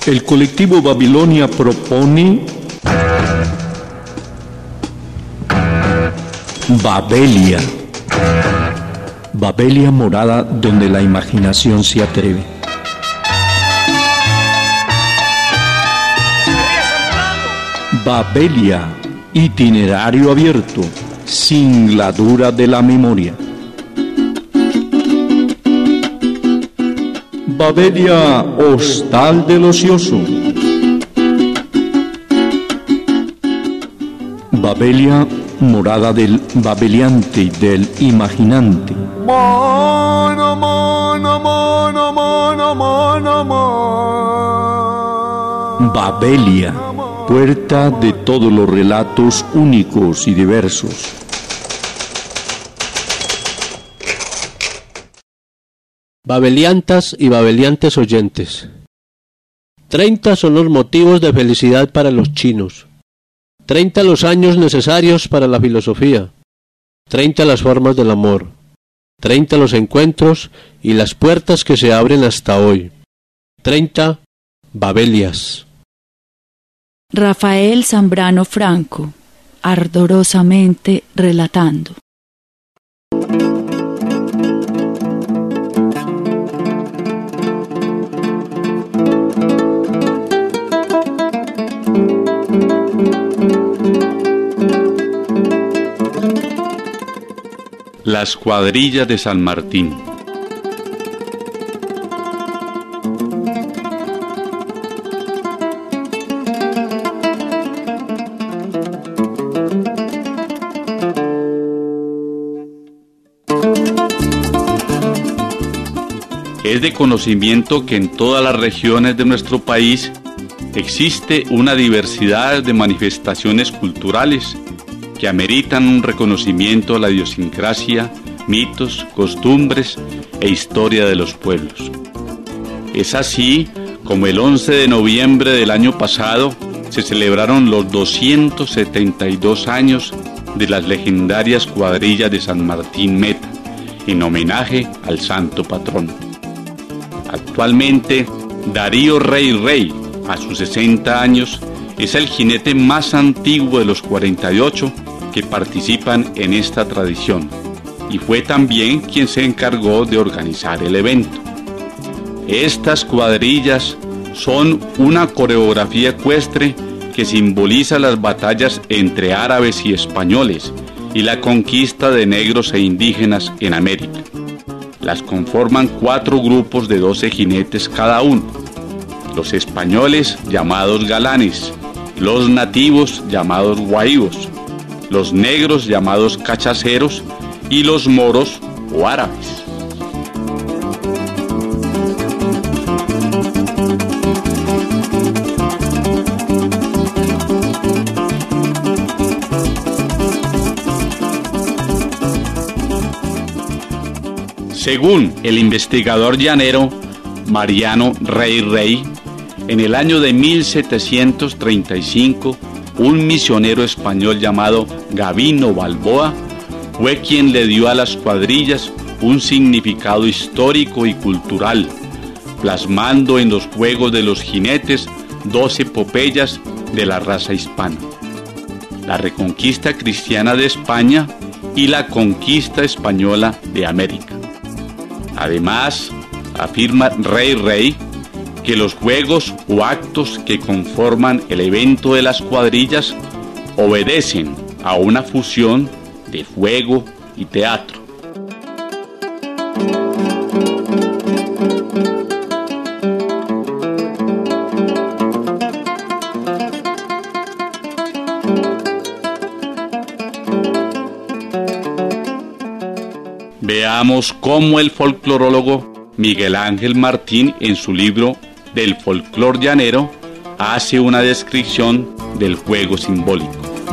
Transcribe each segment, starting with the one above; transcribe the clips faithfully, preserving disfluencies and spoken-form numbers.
El colectivo Babilonia propone Babelia. Babelia, morada donde la imaginación se atreve. Babelia, itinerario abierto, singladura de la memoria. Babelia, hostal del ocioso. Babelia, morada del babeliante y del imaginante. Mono, mono, mono, mono, mono, mono. Babelia, puerta de todos los relatos únicos y diversos. Babeliantas y babeliantes oyentes. Treinta son los motivos de felicidad para los chinos. Treinta los años necesarios para la filosofía. Treinta las formas del amor. Treinta los encuentros y las puertas que se abren hasta hoy. Treinta Babelias. Rafael Zambrano Franco, ardorosamente relatando. Las cuadrillas de San Martín. Es de conocimiento que en todas las regiones de nuestro país existe una diversidad de manifestaciones culturales que ameritan un reconocimiento a la idiosincrasia, mitos, costumbres e historia de los pueblos. Es así como el once de noviembre del año pasado se celebraron los doscientos setenta y dos años de las legendarias cuadrillas de San Martín Meta, en homenaje al santo patrón. Actualmente, Darío Rey Rey, a sus sesenta años, es el jinete más antiguo de los cuarenta y ocho que participan en esta tradición, y fue también quien se encargó de organizar el evento. Estas cuadrillas son una coreografía ecuestre que simboliza las batallas entre árabes y españoles y la conquista de negros e indígenas en América. Las conforman cuatro grupos de doce jinetes cada uno: los españoles, llamados galanes; los nativos, llamados guaivos; los negros, llamados cachaceros; y los moros o árabes. Según el investigador llanero Mariano Rey Rey, en el año de mil setecientos treinta y cinco, un misionero español llamado Gavino Balboa fue quien le dio a las cuadrillas un significado histórico y cultural, plasmando en los juegos de los jinetes dos epopeyas de la raza hispana: la reconquista cristiana de España y la conquista española de América. Además, afirma Rey Rey que los juegos o actos que conforman el evento de las cuadrillas obedecen a una fusión de fuego y teatro. Veamos cómo el folclorólogo Miguel Ángel Martín, en su libro Del folclor llanero, hace una descripción del juego simbólico.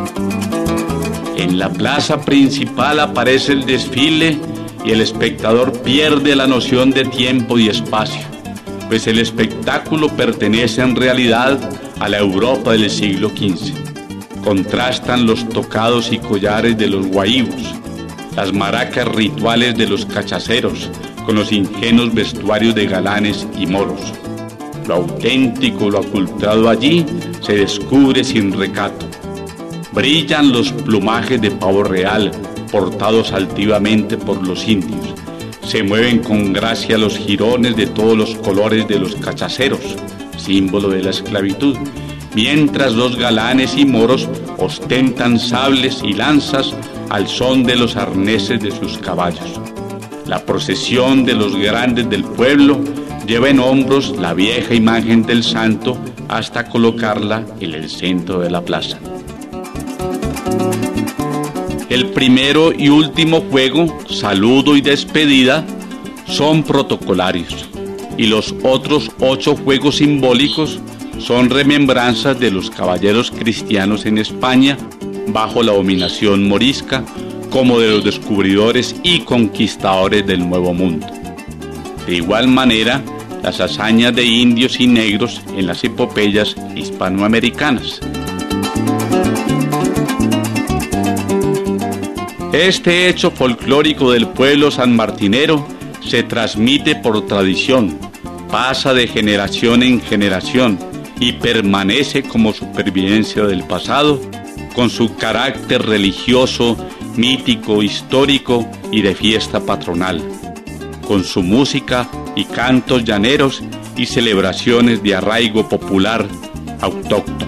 En la plaza principal aparece el desfile y el espectador pierde la noción de tiempo y espacio, pues el espectáculo pertenece en realidad a la Europa del siglo quince. Contrastan los tocados y collares de los guaivos, las maracas rituales de los cachaceros, con los ingenuos vestuarios de galanes y moros. Lo auténtico, lo ocultado allí, se descubre sin recato. Brillan los plumajes de pavo real, portados altivamente por los indios. Se mueven con gracia los jirones de todos los colores de los cachaceros, símbolo de la esclavitud, mientras los galanes y moros ostentan sables y lanzas al son de los arneses de sus caballos. La procesión de los grandes del pueblo lleva en hombros la vieja imagen del santo hasta colocarla en el centro de la plaza. El primero y último juego, saludo y despedida, son protocolarios, y los otros ocho juegos simbólicos son remembranzas de los caballeros cristianos en España bajo la dominación morisca, como de los descubridores y conquistadores del Nuevo Mundo. De igual manera, las hazañas de indios y negros en las epopeyas hispanoamericanas. Este hecho folclórico del pueblo sanmartinero se transmite por tradición, pasa de generación en generación y permanece como supervivencia del pasado, con su carácter religioso, mítico, histórico y de fiesta patronal, con su música y cantos llaneros y celebraciones de arraigo popular autóctono.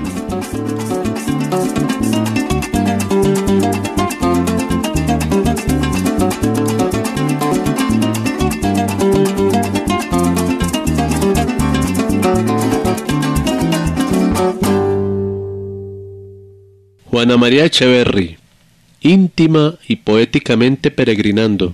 Juana María Echeverry, íntima y poéticamente peregrinando.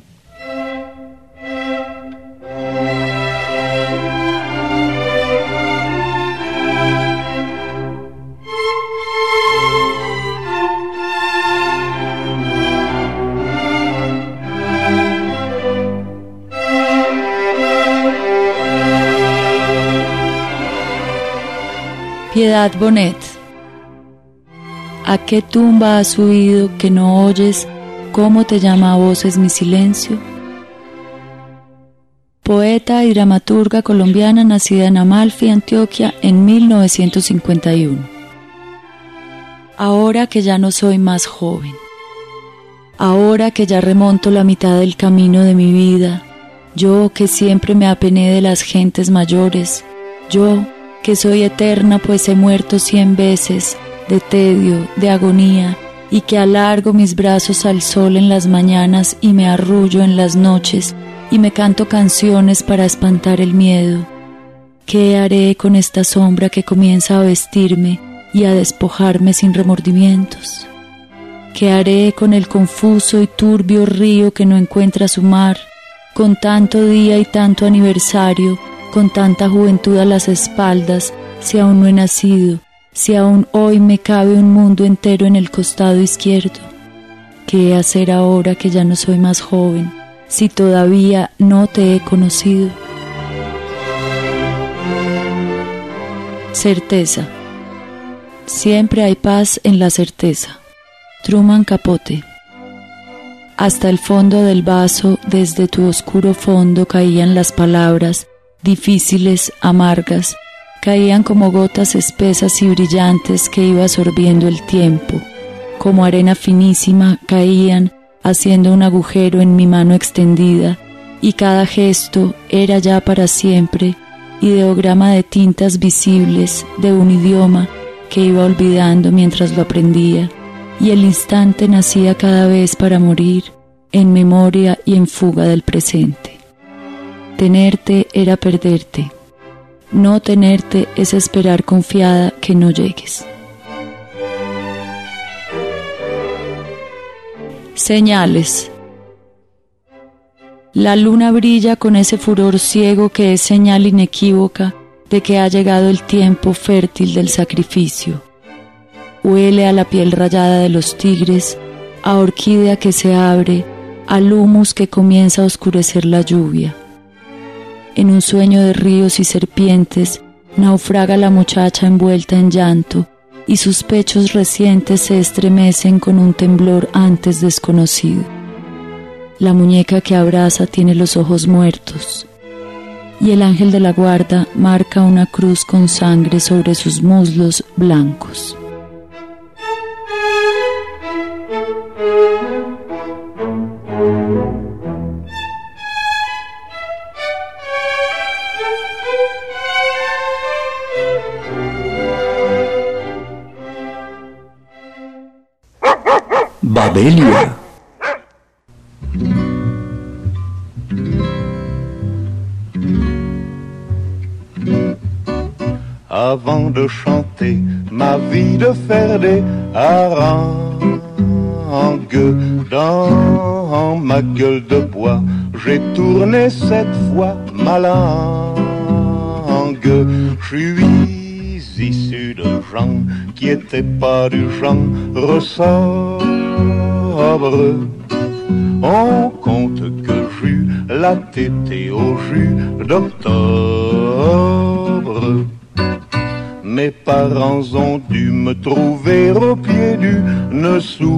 Piedad Bonet. ¿A qué tumba has subido que no oyes cómo te llama a voces mi silencio? Poeta y dramaturga colombiana nacida en Amalfi, Antioquia, en mil novecientos cincuenta y uno. Ahora que ya no soy más joven, ahora que ya remonto la mitad del camino de mi vida, yo que siempre me apené de las gentes mayores, yo que soy eterna pues he muerto cien veces, de tedio, de agonía, y que alargo mis brazos al sol en las mañanas y me arrullo en las noches, y me canto canciones para espantar el miedo. ¿Qué haré con esta sombra que comienza a vestirme y a despojarme sin remordimientos? ¿Qué haré con el confuso y turbio río que no encuentra su mar, con tanto día y tanto aniversario, con tanta juventud a las espaldas, si aún no he nacido, si aún hoy me cabe un mundo entero en el costado izquierdo? ¿Qué hacer ahora que ya no soy más joven, si todavía no te he conocido? Certeza. Siempre hay paz en la certeza. Truman Capote. Hasta el fondo del vaso, desde tu oscuro fondo caían las palabras, difíciles, amargas, caían como gotas espesas y brillantes que iba absorbiendo el tiempo. Como arena finísima caían, haciendo un agujero en mi mano extendida, y cada gesto era ya para siempre, ideograma de tintas visibles, de un idioma que iba olvidando mientras lo aprendía, y el instante nacía cada vez para morir, en memoria y en fuga del presente. Tenerte era perderte. No tenerte es esperar confiada que no llegues. Señales. La luna brilla con ese furor ciego que es señal inequívoca de que ha llegado el tiempo fértil del sacrificio. Huele a la piel rayada de los tigres, a orquídea que se abre, al humus que comienza a oscurecer la lluvia. En un sueño de ríos y serpientes, naufraga la muchacha envuelta en llanto, y sus pechos recientes se estremecen con un temblor antes desconocido. La muñeca que abraza tiene los ojos muertos, y el ángel de la guarda marca una cruz con sangre sobre sus muslos blancos. Babelia. Avant de chanter ma vie de faire des harangues dans ma gueule de bois, j'ai tourné cette fois ma langue. Je suis issu de gens qui étaient pas du genre sobre. On compte que j'eus la tétée au jus d'octobre. Mes parents ont dû me trouver au pied d'une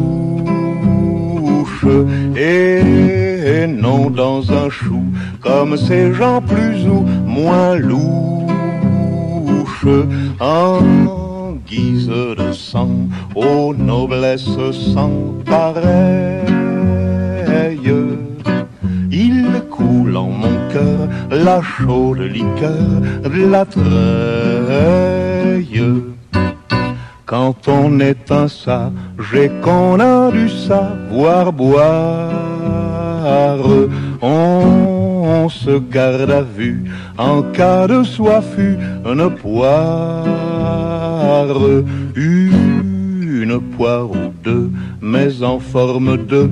souche et non dans un chou, comme ces gens plus ou moins louches. En guise de sang, aux noblesses sans pareille, il coule en mon cœur la chaude liqueur de la treille. Quand on est un sage et qu'on a du savoir boire, on se garde à vue en cas de soif une poire, une poire ou deux, mais en forme de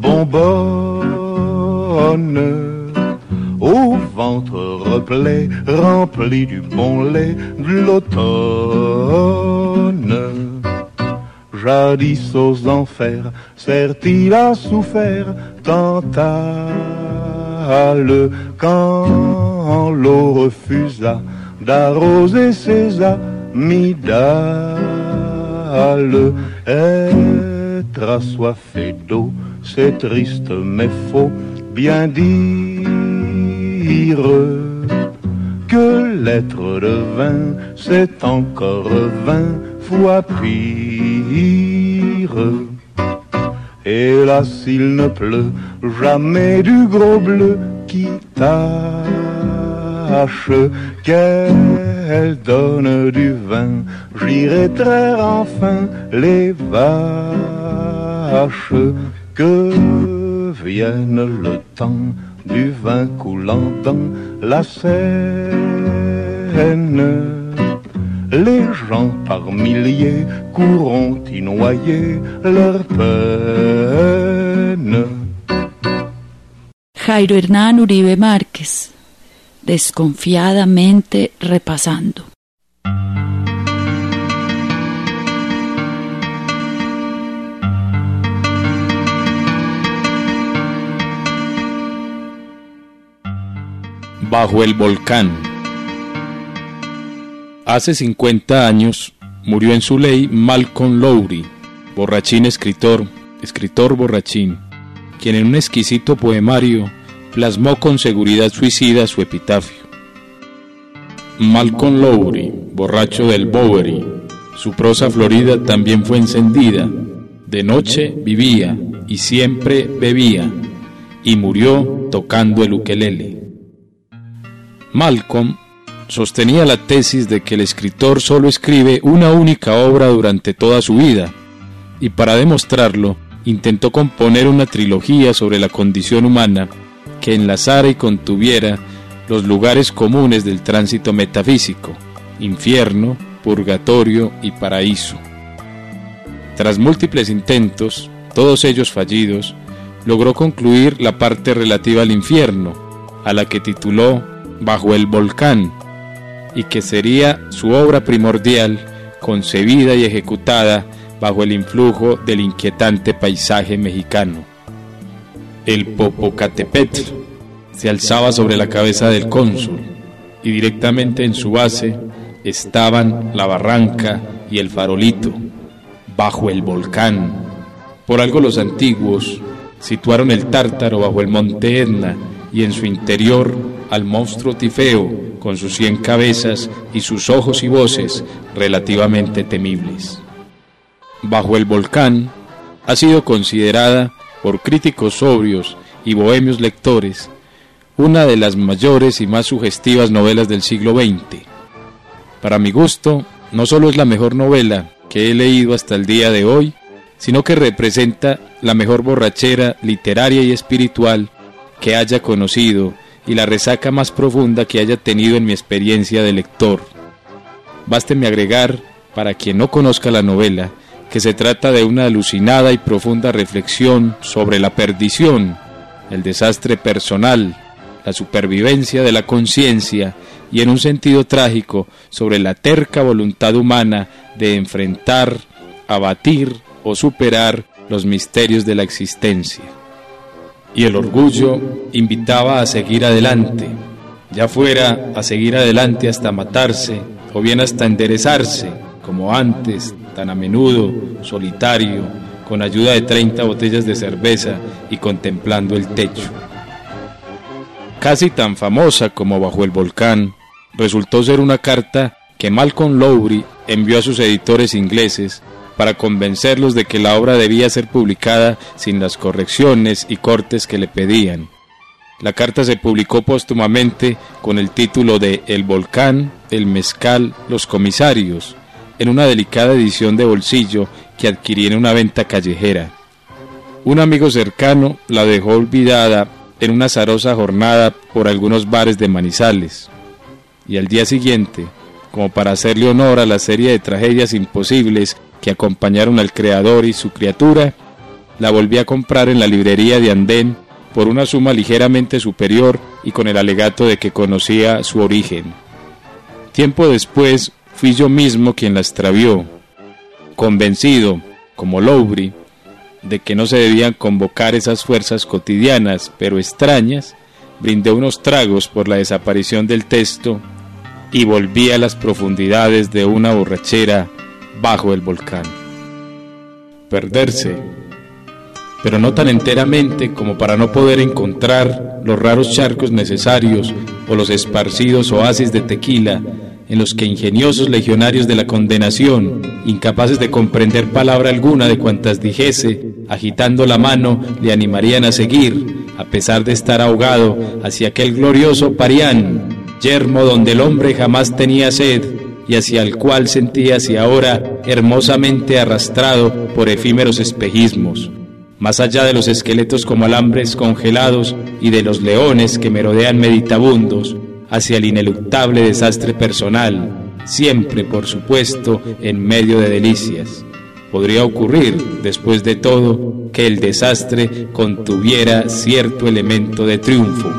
bonbonne, au ventre replet, rempli du bon lait de l'automne. Jadis aux enfers, certes-il a souffert Tantale, quand l'eau refusa d'arroser ses amygdales. Être assoiffé d'eau, c'est triste mais faut bien dire que l'être de vin, c'est encore vingt fois pire. Et là, s'il ne pleut jamais du gros bleu qui tâche, qu'elle donne du vin, j'irai traire enfin les vaches. Que vienne le temps du vin coulant dans la Seine. Les gens par milliers courront y noyer leur peine. Jairo Hernán Uribe Márquez, desconfiadamente repasando. Bajo el volcán. Hace cincuenta años murió en su ley Malcolm Lowry, borrachín escritor, escritor borrachín, quien en un exquisito poemario plasmó con seguridad suicida su epitafio. Malcolm Lowry, borracho del Bowery, su prosa florida también fue encendida, de noche vivía y siempre bebía, y murió tocando el ukelele. Malcolm sostenía la tesis de que el escritor solo escribe una única obra durante toda su vida, y para demostrarlo intentó componer una trilogía sobre la condición humana que enlazara y contuviera los lugares comunes del tránsito metafísico, infierno, purgatorio y paraíso. Tras múltiples intentos, todos ellos fallidos, logró concluir la parte relativa al infierno, a la que tituló Bajo el volcán, y que sería su obra primordial, concebida y ejecutada bajo el influjo del inquietante paisaje mexicano. El Popocatépetl se alzaba sobre la cabeza del cónsul, y directamente en su base estaban la barranca y el farolito, bajo el volcán. Por algo los antiguos situaron el Tártaro bajo el monte Etna, y en su interior al monstruo Tifeo con sus cien cabezas y sus ojos y voces relativamente temibles. Bajo el volcán ha sido considerada por críticos sobrios y bohemios lectores una de las mayores y más sugestivas novelas del siglo veinte. Para mi gusto, no solo es la mejor novela que he leído hasta el día de hoy, sino que representa la mejor borrachera literaria y espiritual que haya conocido y la resaca más profunda que haya tenido en mi experiencia de lector. Básteme agregar, para quien no conozca la novela, que se trata de una alucinada y profunda reflexión sobre la perdición, el desastre personal, la supervivencia de la conciencia y en un sentido trágico sobre la terca voluntad humana de enfrentar, abatir o superar los misterios de la existencia. Y el orgullo invitaba a seguir adelante, ya fuera a seguir adelante hasta matarse o bien hasta enderezarse, como antes, tan a menudo, solitario, con ayuda de treinta botellas de cerveza y contemplando el techo. Casi tan famosa como Bajo el volcán, resultó ser una carta que Malcolm Lowry envió a sus editores ingleses para convencerlos de que la obra debía ser publicada sin las correcciones y cortes que le pedían. La carta se publicó póstumamente con el título de El volcán, el mezcal, los comisarios, en una delicada edición de bolsillo que adquirí en una venta callejera. Un amigo cercano la dejó olvidada en una azarosa jornada por algunos bares de Manizales, y al día siguiente, como para hacerle honor a la serie de tragedias imposibles que acompañaron al creador y su criatura, la volví a comprar en la librería de Andén por una suma ligeramente superior y con el alegato de que conocía su origen. Tiempo después fui yo mismo quien la extravió, convencido, como Lowry, de que no se debían convocar esas fuerzas cotidianas pero extrañas. Brindé unos tragos por la desaparición del texto y volví a las profundidades de una borrachera bajo el volcán. Perderse, pero no tan enteramente como para no poder encontrar los raros charcos necesarios o los esparcidos oasis de tequila en los que ingeniosos legionarios de la condenación, incapaces de comprender palabra alguna de cuantas dijese, agitando la mano, le animarían a seguir, a pesar de estar ahogado, hacia aquel glorioso Parián, yermo donde el hombre jamás tenía sed, y hacia el cual sentíase ahora hermosamente arrastrado por efímeros espejismos, más allá de los esqueletos como alambres congelados y de los leones que merodean meditabundos, hacia el ineluctable desastre personal, siempre, por supuesto, en medio de delicias. Podría ocurrir, después de todo, que el desastre contuviera cierto elemento de triunfo.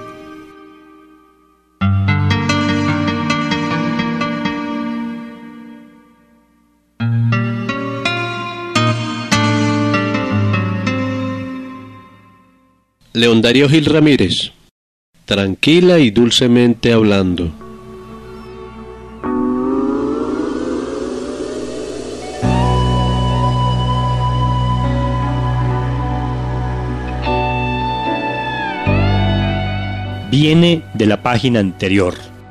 León Darío Gil Ramírez, tranquila y dulcemente hablando. Viene de la página anterior.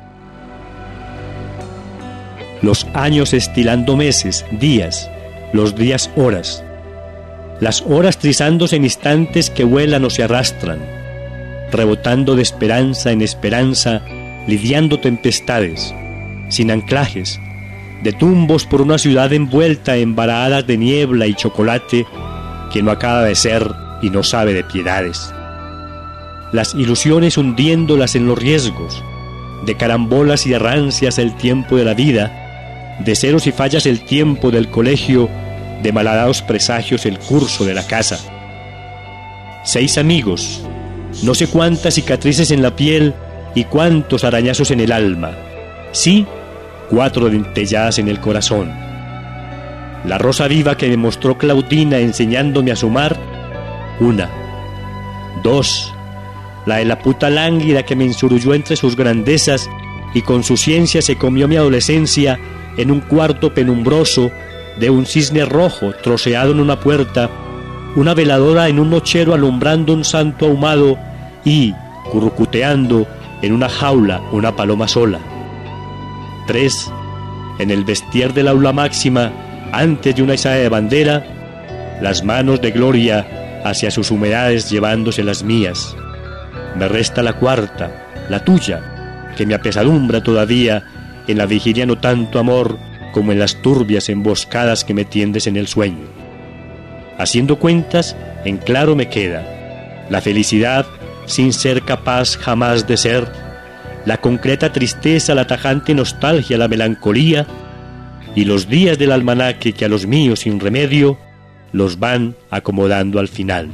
Los años estilando meses, días, los días horas, las horas trizándose en instantes que vuelan o se arrastran, rebotando de esperanza en esperanza, lidiando tempestades, sin anclajes, de tumbos por una ciudad envuelta en varadas de niebla y chocolate que no acaba de ser y no sabe de piedades. Las ilusiones hundiéndolas en los riesgos, de carambolas y errancias el tiempo de la vida, de ceros y fallas el tiempo del colegio, de malhadados presagios el curso de la casa. Seis amigos, no sé cuántas cicatrices en la piel y cuántos arañazos en el alma. Sí, cuatro dentelladas en el corazón. La rosa viva que me mostró Claudina enseñándome a sumar, una. Dos, la de la puta lánguida que me ensurulló entre sus grandezas y con su ciencia se comió mi adolescencia en un cuarto penumbroso de un cisne rojo troceado en una puerta, una veladora en un nochero alumbrando un santo ahumado y, currucuteando, en una jaula una paloma sola. Tres, en el vestier del aula máxima, antes de una izada de bandera, las manos de gloria hacia sus humedades llevándose las mías. Me resta la cuarta, la tuya, que me apesadumbra todavía en la vigilia no tanto amor como en las turbias emboscadas que me tiendes en el sueño. Haciendo cuentas, en claro me queda la felicidad sin ser capaz jamás de ser, la concreta tristeza, la tajante nostalgia, la melancolía, y los días del almanaque que a los míos sin remedio los van acomodando al final.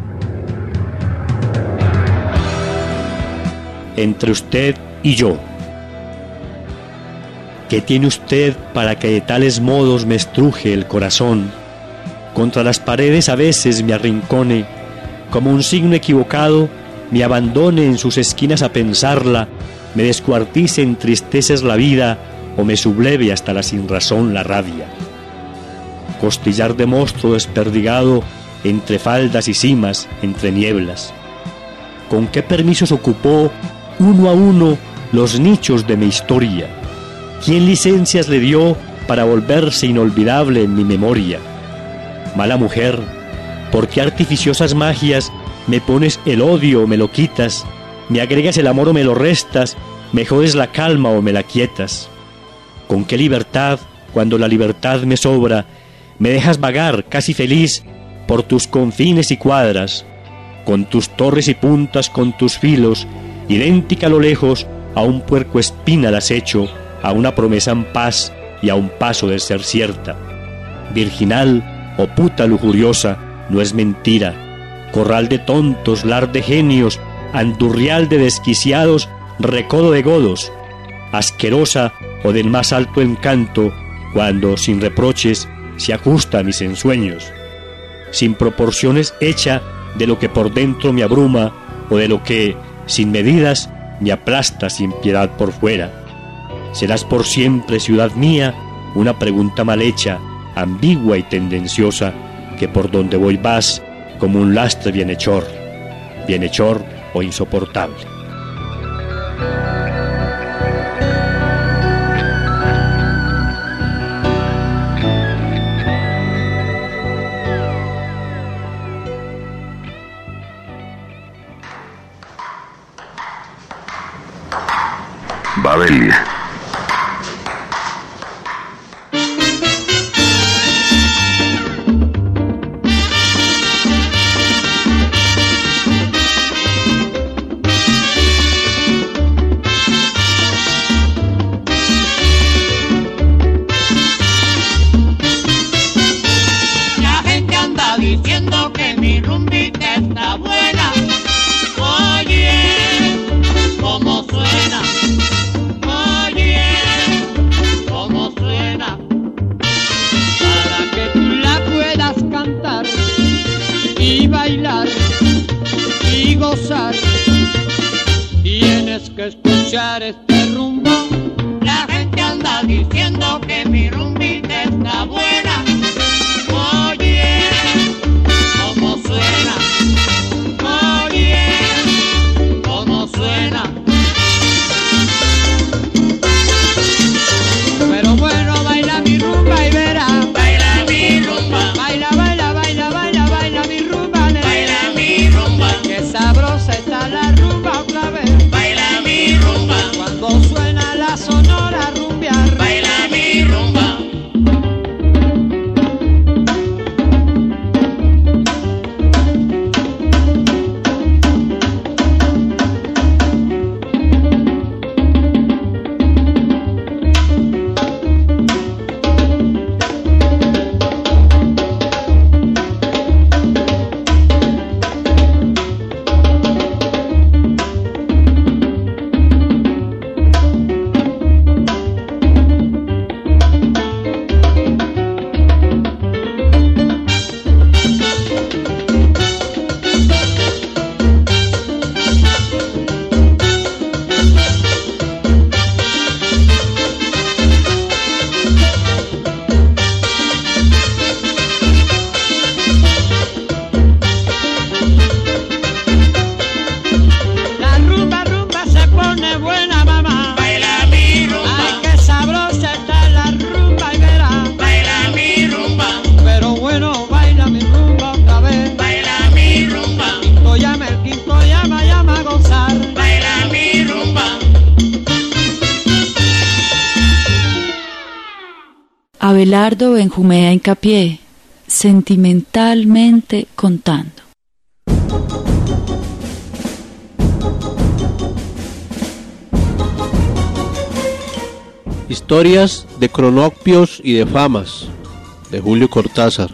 Entre usted y yo. ¿Qué tiene usted para que de tales modos me estruje el corazón? Contra las paredes a veces me arrincone, como un signo equivocado, me abandone en sus esquinas a pensarla, me descuartice en tristezas la vida, o me subleve hasta la sinrazón la rabia. Costillar de monstruo desperdigado, entre faldas y cimas, entre nieblas. ¿Con qué permisos ocupó, uno a uno, los nichos de mi historia? ¿Quién licencias le dio para volverse inolvidable en mi memoria? Mala mujer, ¿por qué artificiosas magias me pones el odio o me lo quitas? ¿Me agregas el amor o me lo restas? ¿Me jodes la calma o me la quietas? ¿Con qué libertad, cuando la libertad me sobra, me dejas vagar, casi feliz, por tus confines y cuadras? Con tus torres y puntas, con tus filos, idéntica a lo lejos, a un puerco espina las echo, a una promesa en paz y a un paso de ser cierta. Virginal o puta lujuriosa, no es mentira. Corral de tontos, lar de genios, andurrial de desquiciados, recodo de godos. Asquerosa o del más alto encanto, cuando, sin reproches, se ajusta a mis ensueños. Sin proporciones hecha de lo que por dentro me abruma, o de lo que, sin medidas, me aplasta sin piedad por fuera. Serás por siempre, ciudad mía, una pregunta mal hecha, ambigua y tendenciosa, que por donde voy vas como un lastre bienhechor, bienhechor o insoportable. Babelia. Diciendo que mi rumbita está buena. Oye, cómo suena. Oye, cómo suena. Para que tú la puedas cantar y bailar y gozar, tienes que escuchar este rumbo. La gente anda diciendo que mi rumbita está buena. Oye, cómo suena, oye, cómo suena. Pero bueno, baila mi rumba y verá. Baila mi rumba. Baila, baila, baila, baila, baila mi rumba. Baila mi rumba. Qué sabrosa está la rumba otra vez. Baila mi rumba. Cuando suena la sonora rumbear. Baila mi rumba. Abelardo Benjumea Hincapié, sentimentalmente contando. Historias de cronopios y de famas, de Julio Cortázar.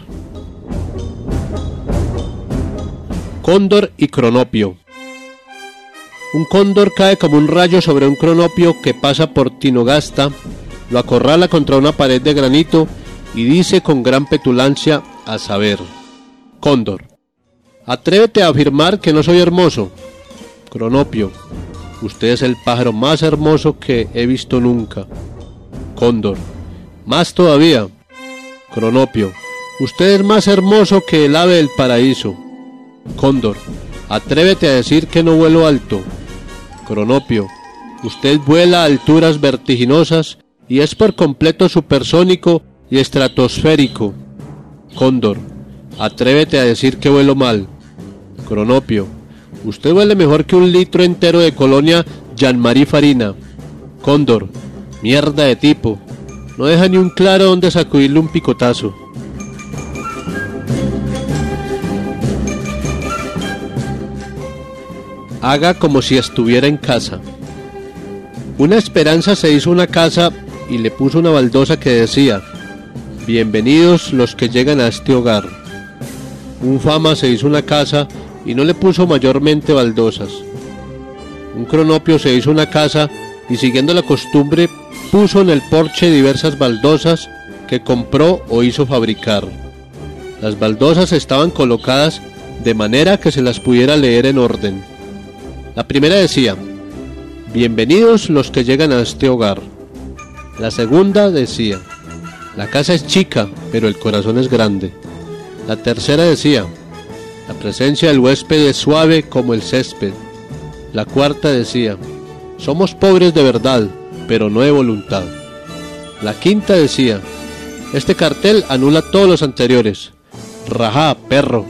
Cóndor y cronopio. Un cóndor cae como un rayo sobre un cronopio que pasa por Tinogasta, lo acorrala contra una pared de granito y dice con gran petulancia, a saber: Cóndor, atrévete a afirmar que no soy hermoso. Cronopio, usted es el pájaro más hermoso que he visto nunca. Cóndor, más todavía. Cronopio, usted es más hermoso que el ave del paraíso. Cóndor, atrévete a decir que no vuelo alto. Cronopio, usted vuela a alturas vertiginosas y es por completo supersónico y estratosférico. Cóndor, atrévete a decir que vuelo mal. Cronopio, usted huele mejor que un litro entero de colonia Jean-Marie Farina. Cóndor, mierda de tipo, no deja ni un claro donde sacudirle un picotazo. Haga como si estuviera en casa. Una esperanza se hizo una casa y le puso una baldosa que decía: bienvenidos los que llegan a este hogar. Un fama se hizo una casa y no le puso mayormente baldosas. Un cronopio se hizo una casa y, siguiendo la costumbre, puso en el porche diversas baldosas que compró o hizo fabricar. Las baldosas estaban colocadas de manera que se las pudiera leer en orden. La primera decía: bienvenidos los que llegan a este hogar. La segunda decía: la casa es chica, pero el corazón es grande. La tercera decía: la presencia del huésped es suave como el césped. La cuarta decía: somos pobres de verdad, pero no de voluntad. La quinta decía: este cartel anula todos los anteriores. Rajá, perro.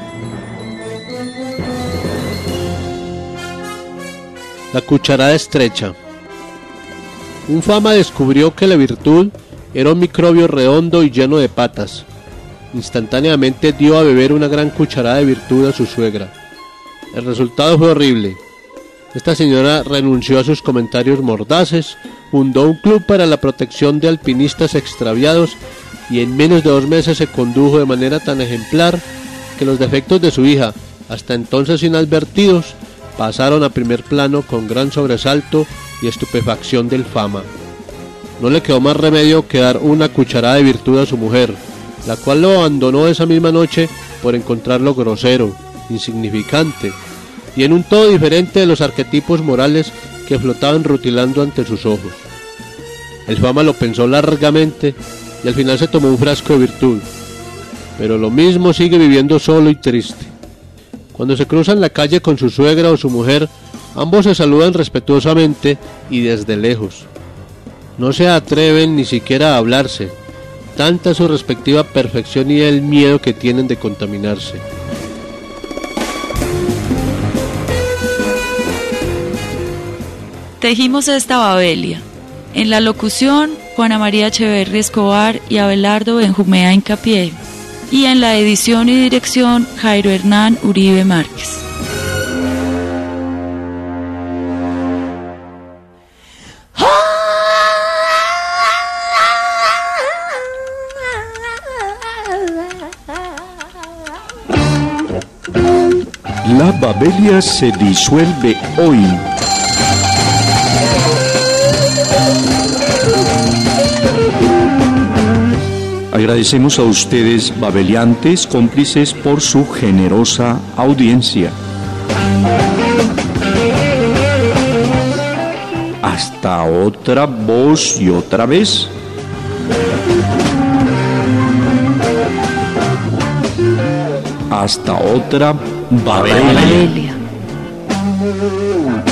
La cucharada estrecha. Un fama descubrió que la virtud era un microbio redondo y lleno de patas. Instantáneamente dio a beber una gran cucharada de virtud a su suegra. El resultado fue horrible. Esta señora renunció a sus comentarios mordaces, fundó un club para la protección de alpinistas extraviados y en menos de dos meses se condujo de manera tan ejemplar que los defectos de su hija, hasta entonces inadvertidos, pasaron a primer plano con gran sobresalto y estupefacción del fama. No le quedó más remedio que dar una cucharada de virtud a su mujer, la cual lo abandonó esa misma noche por encontrarlo grosero, insignificante y en un todo diferente de los arquetipos morales que flotaban rutilando ante sus ojos. El fama lo pensó largamente y al final se tomó un frasco de virtud, pero lo mismo sigue viviendo solo y triste. Cuando se cruzan la calle con su suegra o su mujer, ambos se saludan respetuosamente y desde lejos. No se atreven ni siquiera a hablarse, tanta su respectiva perfección y el miedo que tienen de contaminarse. Tejimos esta Babelia. En la locución, Juana María Echeverri Escobar y Abelardo Benjumea Hincapié. Y en la edición y dirección, Jairo Hernán Uribe Márquez. La Babelia se disuelve hoy. Agradecemos a ustedes, babeliantes, cómplices, por su generosa audiencia. Hasta otra voz y otra vez. Hasta otra Babelia. Babelia.